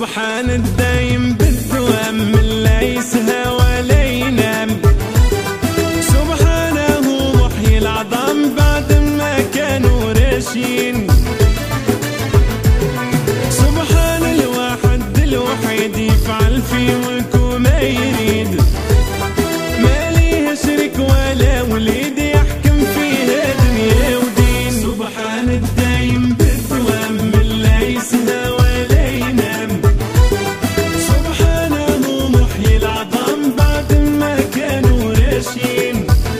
سبحان الدايم بالدوام من لا يسهى ولا ينام. سبحانه محيي العظام بعد ما كانوا راشين. سبحان الواحد الوحيد يفعل في ملكه ما يريد. ما ليه شريك ولا وليد يحكم فيها دنيا ودين. سبحان الدايم بالدوام من لا يسهى ولا ينام. سبحانه محيي العظام بعد ما كانوا راشين.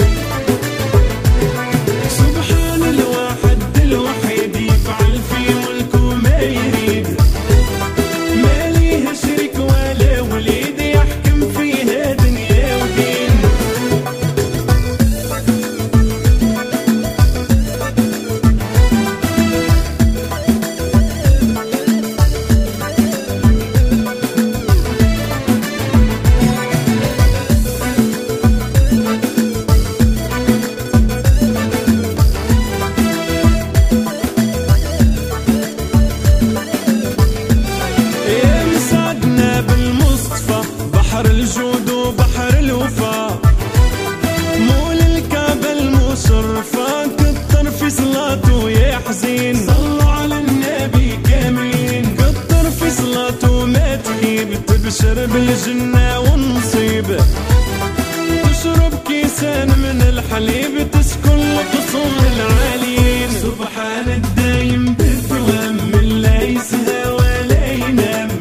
سبحان الواحد الوحيد يفعل في ملكه ما يريد. ما ليه شريك ولا وليد يحكم فيها دنيا ودين. بحر الجود وبحر الوفا، مول الكعبة المشرفة كتر في صلاته يا حزين. صلوا على النبي كاملين، كتر في صلاته ما تخيب. تبشر بالجنة والنصيب، تشرب كيسان من الحليب، تسكن القصور العاليين. سبحان الدايم بالدوام من لا يسهى ولا ينام.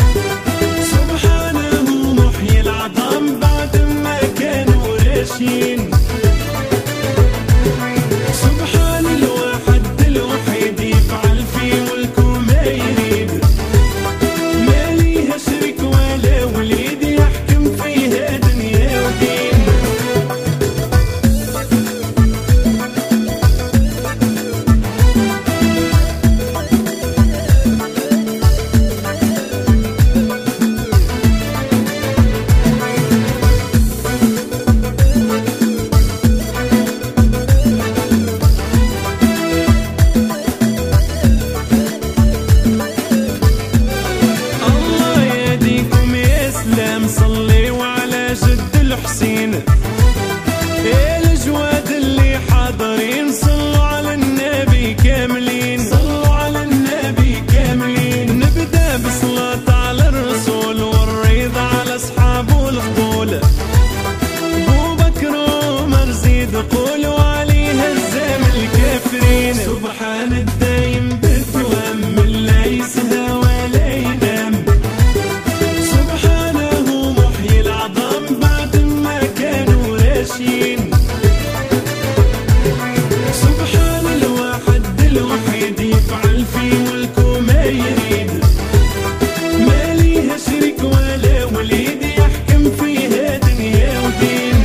سبحان الواحد الوحيد يفعل في ملكه ما يريد. ما ليها شريك ولا وليد يحكم فيها دنيا ودين. صليوا على جد الحسين، الجواد اللي حاضرين. صلوا على النبي كاملين، صلوا على النبي كاملين. نبدأ بصلاة على الرسول والرضا على أصحابه الفضول. أبو بكر وعمر زيد قولوا عليها الزام الكافرين. سبحان الدايم بالدوام من لا يسهى ولا ينام. سبحان الواحد الوحيد يفعل في ملكه ما يريد. ما ليها شريك ولا وليد يحكم فيها دنيا ودين.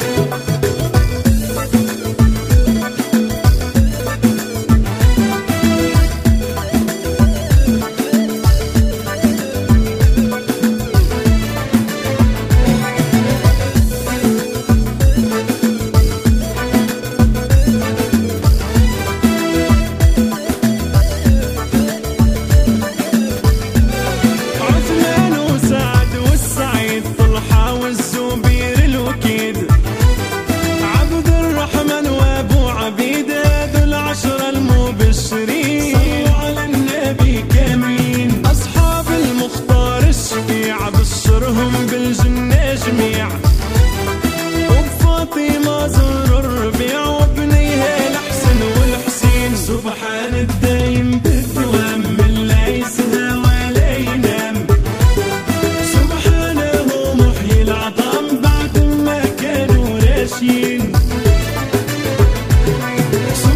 بشرهم بالجنة جميع، وبفاطمة زهر الربيع وبنيها الحسن والحسين. سبحان الدايم بالدوام من لا يسهى ولا ينام. سبحانه محيي العظام بعد ما كانوا راشين.